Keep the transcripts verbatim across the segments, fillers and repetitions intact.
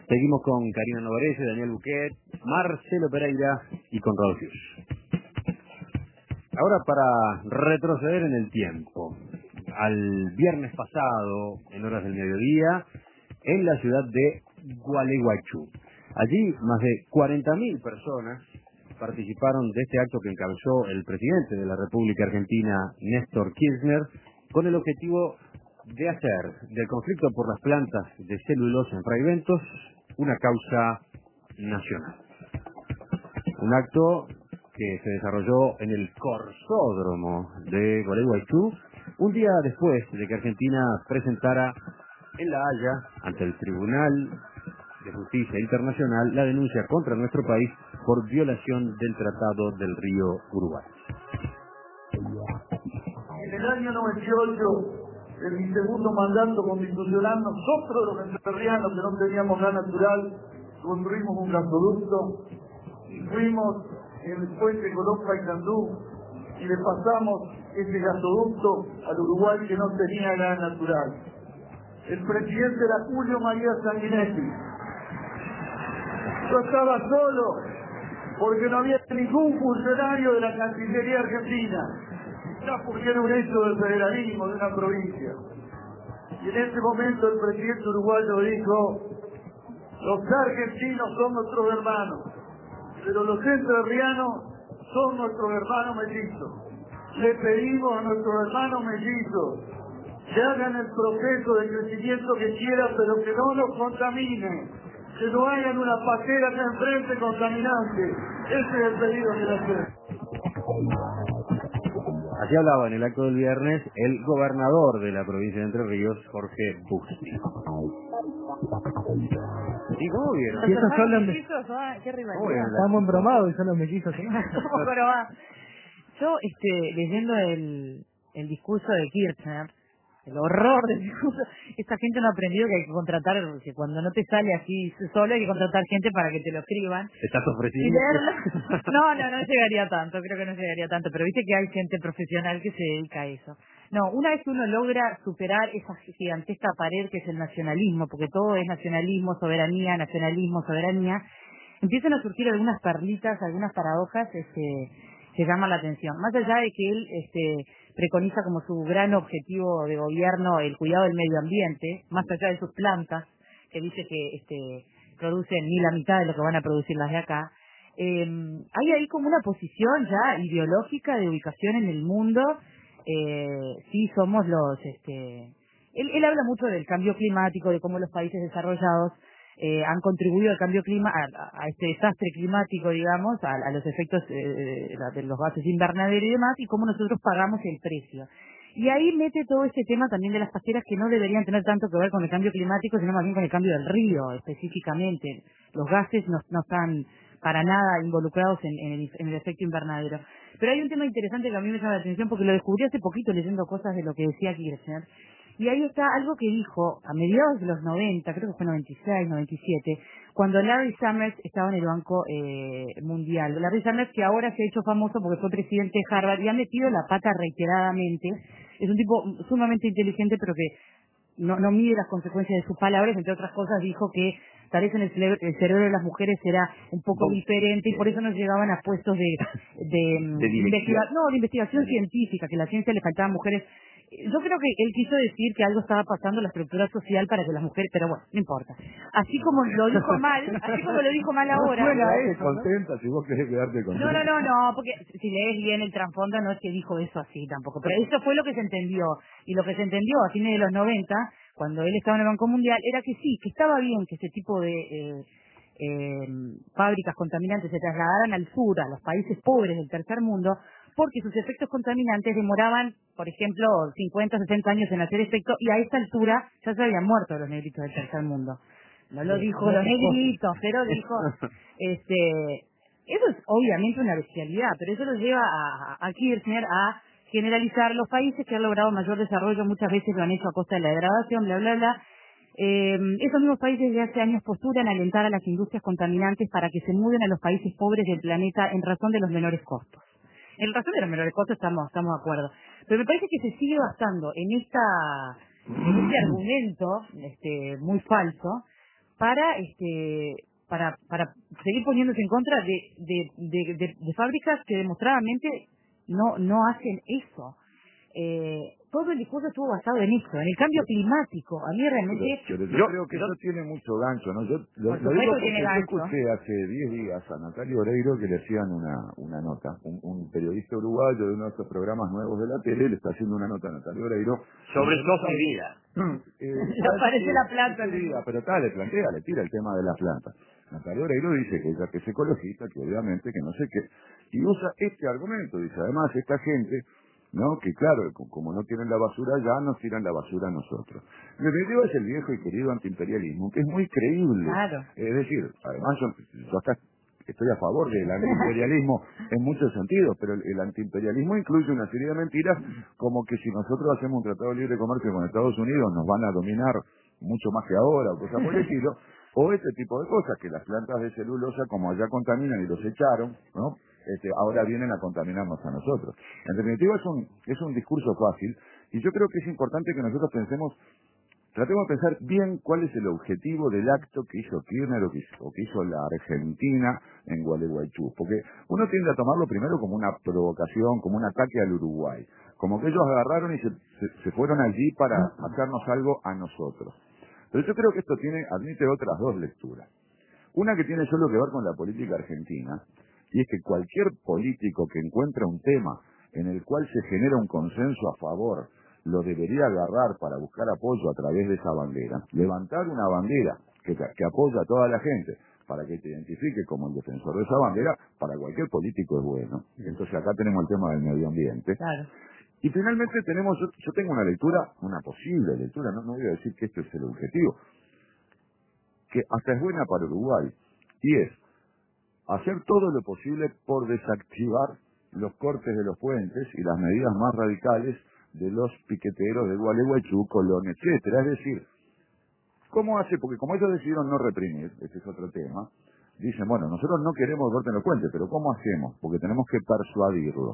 Seguimos con Karina Novarese, Daniel Buquet, Marcelo Pereira y con Rodríguez. Ahora para retroceder en el tiempo, al viernes pasado, en horas del mediodía, en la ciudad de Gualeguaychú. Allí más de cuarenta mil personas participaron de este acto que encabezó el presidente de la República Argentina, Néstor Kirchner, con el objetivo de hacer del conflicto por las plantas de celulosa en Fraiventos una causa nacional. Un acto que se desarrolló en el Corsódromo de Gualeguaychú, un día después de que Argentina presentara en La Haya, ante el Tribunal de Justicia Internacional, la denuncia contra nuestro país por violación del Tratado del Río Uruguay. En el año noventa y ocho, en mi segundo mandato constitucional, nosotros los entrerrianos que no teníamos gas natural, construimos un gasoducto y fuimos en el puente Colón-Paysandú y le pasamos ese gasoducto al Uruguay que no tenía gas natural. El presidente era Julio María Sanguinetti. Yo estaba solo porque no había ningún funcionario de la Cancillería Argentina, ya porque era un hecho del federalismo de una provincia. Y en ese momento el presidente uruguayo dijo: los argentinos son nuestros hermanos, pero los entrerrianos son nuestros hermanos mellizos. Le pedimos a nuestros hermanos mellizos que hagan el proceso de crecimiento que quieran, pero que no nos contaminen, que no hagan una pajera acá enfrente contaminante. Ese es el pedido que le hacemos. Así hablaba en el acto del viernes el gobernador de la provincia de Entre Ríos, Jorge Busti. ¿Y cómo vieron? ¿Y esos son los mellizos? Ah, qué rivalidad. Estamos embromados y son los mellizos. ¿Cómo va? Yo, este, leyendo el, el discurso de Kirchner, el horror del discurso, esta gente no ha aprendido que hay que contratar, que cuando no te sale así solo hay que contratar gente para que te lo escriban. ¿Estás Y ofreciendo? leerlo. No, no, no llegaría tanto, creo que no llegaría tanto, pero viste que hay gente profesional que se dedica a eso. No, una vez que uno logra superar esa gigantesca pared que es el nacionalismo, porque todo es nacionalismo, soberanía, nacionalismo, soberanía, empiezan a surgir algunas perlitas, algunas paradojas este, que llaman la atención. Más allá de que él este, preconiza como su gran objetivo de gobierno el cuidado del medio ambiente, más allá de sus plantas, que dice que este, producen ni la mitad de lo que van a producir las de acá, eh, hay ahí como una posición ya ideológica de ubicación en el mundo. Eh, sí somos los... este él, él habla mucho del cambio climático, de cómo los países desarrollados eh, han contribuido al cambio clima, a, a este desastre climático, digamos, a, a los efectos eh, de los gases invernadero y demás, y cómo nosotros pagamos el precio. Y ahí mete todo este tema también de las pasteras que no deberían tener tanto que ver con el cambio climático, sino más bien con el cambio del río, específicamente. Los gases no, no están para nada involucrados en, en, el, en el efecto invernadero. Pero hay un tema interesante que a mí me llama la atención porque lo descubrí hace poquito leyendo cosas de lo que decía Kirchner. Y ahí está algo que dijo a mediados de los noventa, creo que fue noventa y seis, noventa y siete, cuando Larry Summers estaba en el Banco eh, Mundial. Larry Summers, que ahora se ha hecho famoso porque fue presidente de Harvard y ha metido la pata reiteradamente. Es un tipo sumamente inteligente, pero que no, no mide las consecuencias de sus palabras. Entre otras cosas dijo que tal vez en el cerebro, el cerebro de las mujeres era un poco oh, diferente y por eso no llegaban a puestos de, de, de investiga no, de investigación científica, que a la ciencia le faltaban mujeres. Yo creo que él quiso decir que algo estaba pasando en la estructura social para que las mujeres, pero bueno, no importa. Así como lo dijo mal, así como lo dijo mal ahora. No suena eso, contenta, ¿no? Si vos querés quedarte contenta. No, no, no, no, porque si lees bien el trasfondo no es que dijo eso así tampoco, pero eso fue lo que se entendió. Y lo que se entendió a fines de los noventa, cuando él estaba en el Banco Mundial, era que sí, que estaba bien que ese tipo de eh, eh, fábricas contaminantes se trasladaran al sur, a los países pobres del tercer mundo, porque sus efectos contaminantes demoraban, por ejemplo, cincuenta, sesenta años en hacer efecto, y a esta altura ya se habían muerto los negritos del tercer mundo. No lo dijo los negritos, pero dijo, este, eso es obviamente una bestialidad, pero eso lo lleva a, a Kirchner a generalizar los países que han logrado mayor desarrollo, muchas veces lo han hecho a costa de la degradación, bla, bla, bla. Eh, esos mismos países de hace años postulan alentar a las industrias contaminantes para que se muden a los países pobres del planeta en razón de los menores costos. En razón de los menores costos estamos, estamos de acuerdo. Pero me parece que se sigue basando en esta, en este argumento, este, muy falso, para este para para seguir poniéndose en contra de de, de, de, de fábricas que demostradamente no no hacen eso. Eh, todo el discurso estuvo basado en eso, en el cambio climático. A mí realmente... Pero, pero yo, yo creo que yo, eso tiene mucho gancho, ¿no? Yo lo, por lo digo supuesto porque tiene yo gancho. escuché hace diez días a Natalia Oreiro que le hacían una, una nota. Un, un periodista uruguayo de uno de esos programas nuevos de la tele le está haciendo una nota a Natalia Oreiro. Sobre no Sos mi vida. Eh, le aparece la planta. sí, sí, pero tal, le plantea, le tira el tema de la planta. Natalia Oreiro dice que ella que es ecologista, que obviamente que no sé qué, y usa este argumento, dice, además esta gente, ¿no? Que claro, como no tienen la basura ya, nos tiran la basura a nosotros. En definitiva es el viejo y querido antiimperialismo, que es muy creíble. Claro. Es decir, además yo, yo acá estoy a favor del antiimperialismo en muchos sentidos, pero el, el antiimperialismo incluye una serie de mentiras como que si nosotros hacemos un tratado de libre comercio con Estados Unidos nos van a dominar mucho más que ahora, o cosas por el estilo, o este tipo de cosas, que las plantas de celulosa, como allá contaminan y los echaron, ¿no? Este, ahora vienen a contaminarnos a nosotros. En definitiva es un, es un discurso fácil, y yo creo que es importante que nosotros pensemos, tratemos de pensar bien cuál es el objetivo del acto que hizo Kirchner o que hizo, o que hizo la Argentina en Gualeguaychú, porque uno tiende a tomarlo primero como una provocación, como un ataque al Uruguay, como que ellos agarraron y se, se, se fueron allí para hacernos algo a nosotros. Pero yo creo que esto tiene, admite otras dos lecturas. Una que tiene solo que ver con la política argentina, y es que cualquier político que encuentra un tema en el cual se genera un consenso a favor, lo debería agarrar para buscar apoyo a través de esa bandera, levantar una bandera que, que apoya a toda la gente, para que te identifique como el defensor de esa bandera, para cualquier político es bueno. Entonces acá tenemos el tema del medio ambiente. Claro. Y finalmente tenemos, yo, yo tengo una lectura, una posible lectura, no, no voy a decir que este es el objetivo, que hasta es buena para Uruguay, y es hacer todo lo posible por desactivar los cortes de los puentes y las medidas más radicales de los piqueteros de Gualeguaychú, Colón, etcétera. Es decir, ¿cómo hace? Porque como ellos decidieron no reprimir, ese es otro tema, dicen, bueno, nosotros no queremos cortes en los puentes, pero ¿cómo hacemos? Porque tenemos que persuadirlos.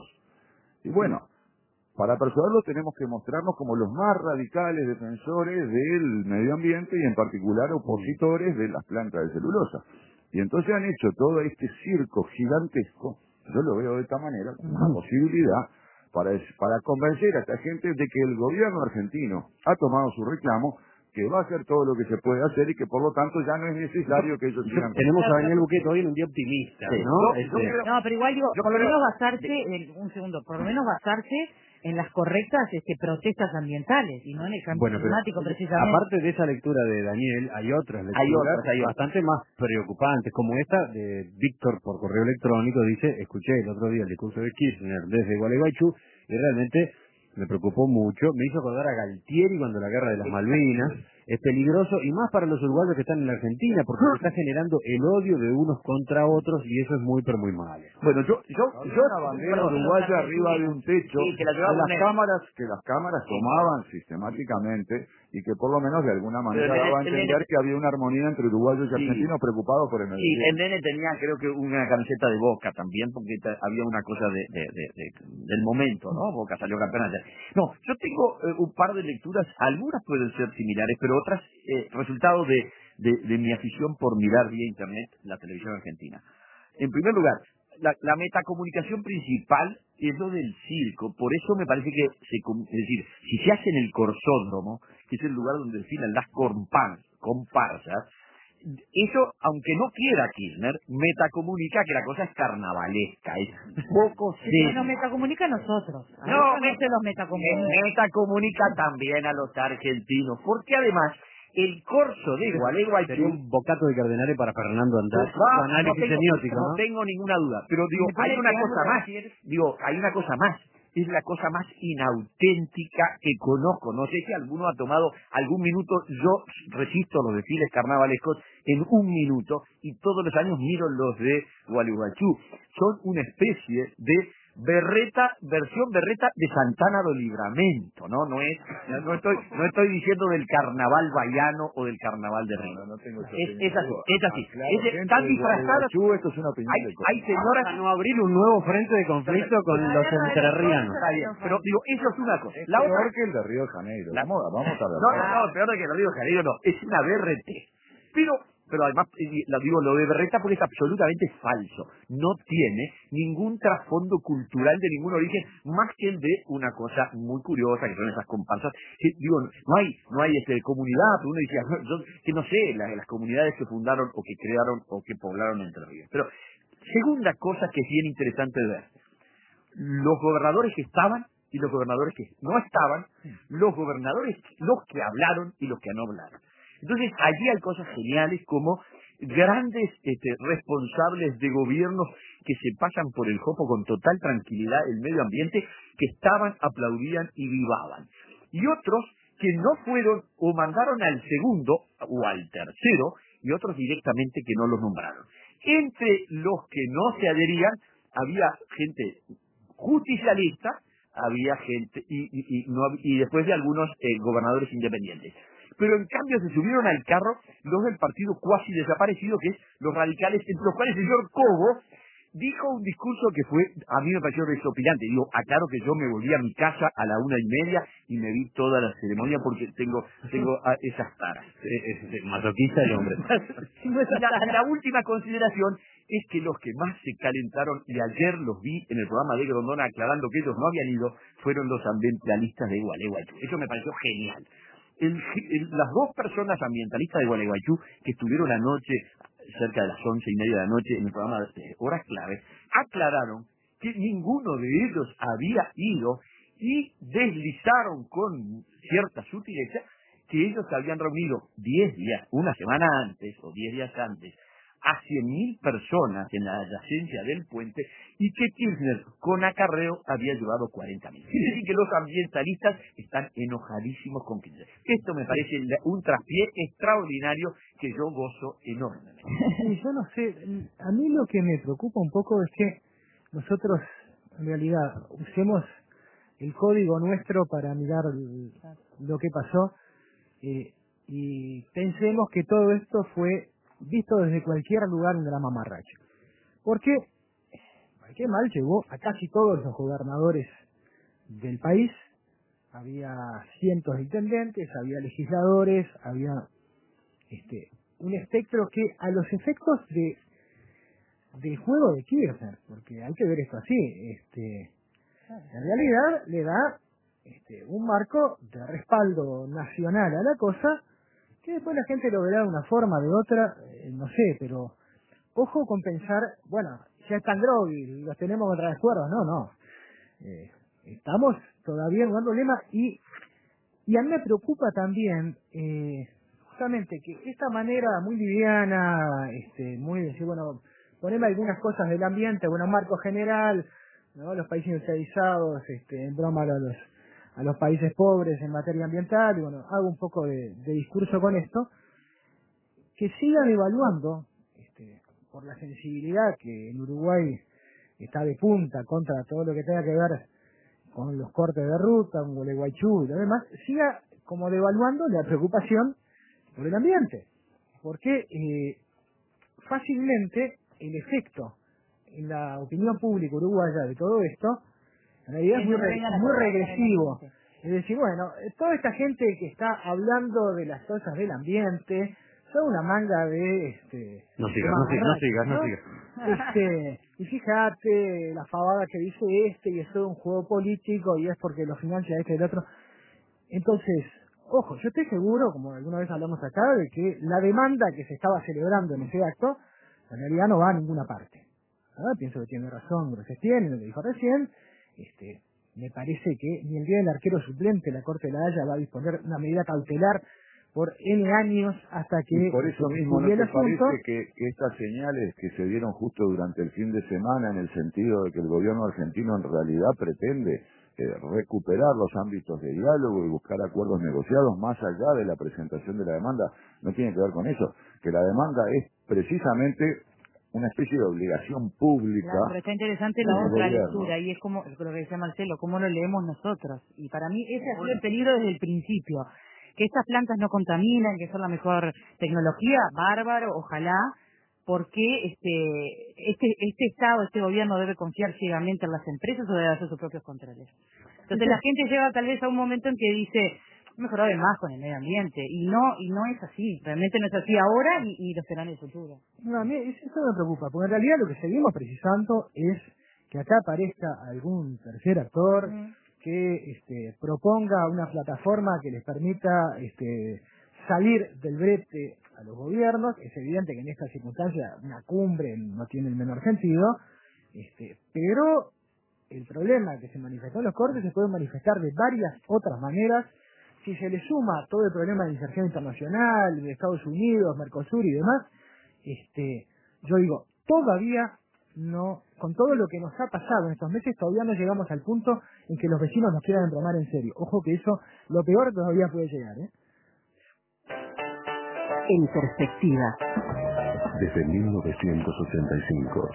Y bueno, para persuadirlos tenemos que mostrarnos como los más radicales defensores del medio ambiente y en particular opositores de las plantas de celulosa. Y entonces han hecho todo este circo gigantesco, yo lo veo de esta manera, como una posibilidad para, para convencer a esta gente de que el gobierno argentino ha tomado su reclamo, que va a hacer todo lo que se puede hacer y que por lo tanto ya no es necesario que ellos sigan. Tenemos a Daniel Buquet hoy en un día optimista, Sí. ¿no? Yo- Este, yo creo- No, pero igual digo, Yo por lo creo- menos basarse, en, un segundo, por lo menos basarse en las correctas este, protestas ambientales y no en el cambio Bueno, pero climático precisamente. aparte de esa lectura de Daniel, hay otras lecturas Hay otras, hay otras. bastante más preocupantes, como esta de Víctor por correo electrónico, dice, escuché el otro día el discurso de Kirchner desde Gualeguaychú y realmente me preocupó mucho, me hizo acordar a Galtieri cuando la guerra de las Malvinas, es peligroso y más para los uruguayos que están en la Argentina, porque se está generando el odio de unos contra otros y eso es muy pero muy malo. Bueno, yo, yo, yo una bandera Perdón, uruguaya perdón, arriba de un techo, sí, que la que llevaba las Nene. cámaras, que las cámaras tomaban sistemáticamente y que por lo menos de alguna manera Pero el daba a Nene- el entender Nene- que había una armonía entre uruguayos y Sí. argentinos preocupados por el medio Sí, el ambiente. nene tenía creo que una camiseta de Boca también, porque ta- había una cosa de, de- de- de- del momento, ¿no? Boca salió campeón ayer. No, yo tengo eh, un par de lecturas, algunas pueden ser similares, pero otras eh, resultado de, de, de mi afición por mirar vía internet la televisión argentina. En primer lugar, la, la metacomunicación principal es lo del circo, por eso me parece que, se, com- es decir, si se hace en el Corsódromo, que es el lugar donde desfilan las compan- comparsas, eso, aunque no quiera Kirchner, metacomunica que la cosa es carnavalesca, es poco Sí, serio. nos metacomunica a nosotros. A No, ellos me- no se los Me- metacomunica. metacomunica también a los argentinos, porque además el corso de Gualeguaychú Sería un bocato de cardenales para Fernando Andrés, no, su no análisis tengo, semiótico, no ¿no? tengo ninguna duda, pero digo, Me parece hay una que cosa algo más, decir- digo, hay una cosa más, es la cosa más inauténtica que conozco, no sé si alguno ha tomado algún minuto, yo resisto los desfiles carnavalescos en un minuto y todos los años miro los de Gualeguaychú, son una especie de berreta, versión berreta de Santana do Livramento, ¿no? No es, no, no estoy, no estoy diciendo del carnaval baiano o del carnaval de Río. No, no tengo esa Es, opinión. es así, es así. Aclaro, Es de- gente están de disfrazadas. Gualeguaychú, esto es una opinión Hay, de hay Costa. señoras. Para no abrir un nuevo frente de conflicto con La los guerra de los entrerrianos. Está bien, pero digo, eso es una cosa. Es La peor otra, que el de Río de Janeiro. La- Vamos, vamos a ver. no, no, no, peor de que lo digo, Janeiro, no, es una B R T. Pero pero además, lo digo, lo de Berreta porque es absolutamente falso. No tiene ningún trasfondo cultural de ningún origen, más que el de una cosa muy curiosa, que son esas comparsas. Que, digo, no hay no hay este, comunidad, pero uno decía, yo, que no sé, las, las comunidades que fundaron o que crearon o que poblaron Entre Ríos. Pero, segunda cosa que es bien interesante de ver, los gobernadores que estaban y los gobernadores que no estaban, los gobernadores, los que hablaron y los que no hablaron. Entonces, allí hay cosas geniales como grandes este, responsables de gobiernos que se pasan por el jopo con total tranquilidad el medio ambiente, que estaban, aplaudían y vivaban. Y otros que no fueron o mandaron al segundo o al tercero, y otros directamente que no los nombraron. Entre los que no se adherían, había gente justicialista, había gente, y, y, y, no, y después de algunos eh, gobernadores independientes. Pero en cambio se subieron al carro los del partido cuasi desaparecido, que es los radicales, entre los cuales el señor Cobo dijo un discurso que fue, a mí me pareció desopilante. Digo, aclaro que yo me volví a mi casa a la una y media y me vi toda la ceremonia porque tengo tengo a esas taras. Es, es masoquista el hombre. la, la última consideración es que los que más se calentaron, y ayer los vi en el programa de Grondona aclarando que ellos no habían ido, fueron los ambientalistas de Gualeguaychú. Eso me pareció genial. El, el, las dos personas ambientalistas de Gualeguaychú que estuvieron anoche, cerca de las once y media de la noche, en el programa de Horas Clave, aclararon que ninguno de ellos había ido y deslizaron con cierta sutileza que ellos se habían reunido diez días, una semana antes o diez días antes, a cien mil personas en la adyacencia del puente, y que Kirchner con acarreo había llevado cuarenta mil. Es decir, que los ambientalistas están enojadísimos con Kirchner. Esto me parece un traspié extraordinario que yo gozo enormemente. Sí, yo no sé, a mí lo que me preocupa un poco es que nosotros, en realidad, usemos el código nuestro para mirar lo que pasó, eh, y pensemos que todo esto fue visto desde cualquier lugar de la mamarracha. Porque, qué mal llegó a casi todos los gobernadores del país. Había cientos de intendentes, había legisladores, había este un espectro que a los efectos de del juego de Kirchner, porque hay que ver esto así, este en realidad le da este un marco de respaldo nacional a la cosa, que después la gente lo verá de una forma, de otra, eh, no sé, pero ojo con pensar, bueno, ya están Droghi, los tenemos contra las cuerdas, no, no. Eh, estamos todavía en un problema y, y a mí me preocupa también, eh, justamente, que esta manera muy liviana, este, muy decir, bueno, poneme algunas cosas del ambiente, bueno, marco general, ¿no? Los países industrializados, este, en broma a los a los países pobres en materia ambiental, y bueno, hago un poco de, de discurso con esto, que sigan evaluando, este, por la sensibilidad que en Uruguay está de punta contra todo lo que tenga que ver con los cortes de ruta, con Gualeguaychú y lo demás, siga como devaluando la preocupación por el ambiente, porque eh, fácilmente el efecto en la opinión pública uruguaya de todo esto en realidad es muy, re, muy regresivo. Es decir, bueno, toda esta gente que está hablando de las cosas del ambiente son una manga de... este No sigas, no sigas, no sigas, no sigas. Este, y fíjate la fabada que dice este, y es todo un juego político, y es porque lo financia este y el otro. Entonces, ojo, yo estoy seguro, como alguna vez hablamos acá, de que la demanda que se estaba celebrando en ese acto, en realidad no va a ninguna parte. ¿Ah? Pienso que tiene razón Grosses tiene, lo que dijo recién. Este, me parece que ni el día del arquero suplente la Corte de la Haya va a disponer una medida cautelar por N años hasta que... Y por eso mismo, ¿no el te asunto, parece que, que estas señales que se dieron justo durante el fin de semana, en el sentido de que el gobierno argentino en realidad pretende eh, recuperar los ámbitos de diálogo y buscar acuerdos negociados más allá de la presentación de la demanda, no tiene que ver con eso? Que la demanda es precisamente una especie de obligación pública. Claro, pero está interesante la del otra gobierno. lectura, y es como lo que decía Marcelo, cómo lo leemos nosotros. Y para mí ese ha sido el peligro desde el principio. Que estas plantas no contaminan, que son la mejor tecnología, bárbaro, ojalá, porque este este este Estado, este gobierno debe confiar ciegamente en las empresas o debe hacer sus propios controles. Entonces la gente llega tal vez a un momento en que dice, mejorado de más con el medio ambiente. Y no y no es así, realmente no es así ahora y, y lo será en el futuro. No, a mí eso me preocupa, porque en realidad lo que seguimos precisando es que acá aparezca algún tercer actor mm. que este, proponga una plataforma que les permita este, salir del brete a los gobiernos. Es evidente que en esta circunstancia una cumbre no tiene el menor sentido, este, pero el problema que se manifestó en los cortes se puede manifestar de varias otras maneras. Si se le suma todo el problema de inserción internacional, de Estados Unidos, Mercosur y demás, este, yo digo, todavía no, con todo lo que nos ha pasado en estos meses, todavía no llegamos al punto en que los vecinos nos quieran tomar en serio. Ojo que eso, lo peor todavía puede llegar, ¿eh? En perspectiva. Desde mil novecientos ochenta y cinco.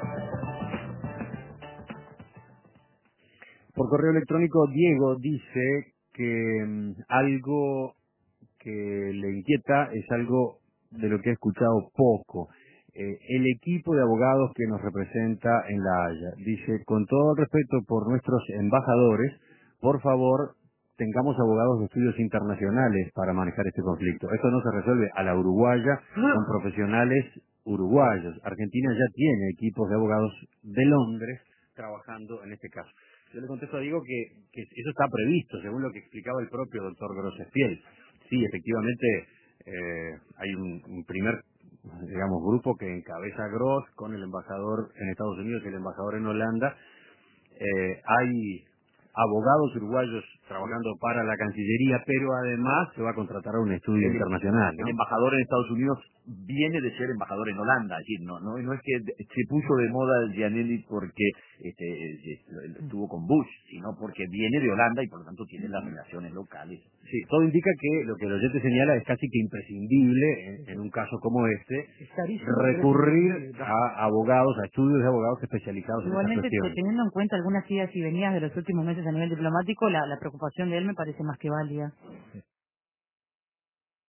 Por correo electrónico, Diego dice que um, algo que le inquieta es algo de lo que he escuchado poco. Eh, el equipo de abogados que nos representa en La Haya. Dice, con todo el respeto por nuestros embajadores, por favor, tengamos abogados de estudios internacionales para manejar este conflicto. Esto no se resuelve a la uruguaya con profesionales uruguayos. Argentina ya tiene equipos de abogados de Londres trabajando en este caso. Yo le contesto a Diego que, que eso está previsto, según lo que explicaba el propio doctor Grossefiel. Sí, efectivamente, eh, hay un, un primer, digamos, grupo que encabeza Gross con el embajador en Estados Unidos y el embajador en Holanda. Eh, hay abogados uruguayos trabajando para la Cancillería, pero además se va a contratar a un estudio el, internacional, ¿no? El embajador en Estados Unidos viene de ser embajador en Holanda, es decir, no, no, no es que se puso de moda el Gianelli porque este, estuvo con Bush, sino porque viene de Holanda y por lo tanto tiene las relaciones locales. Sí, todo indica que lo que el oyente señala es casi que imprescindible en, en un caso como este recurrir a abogados, a estudios de abogados especializados. Igualmente, en esta cuestión. teniendo en cuenta algunas idas y venidas de los últimos meses a nivel diplomático, la, la preocupación de él me parece más que válida.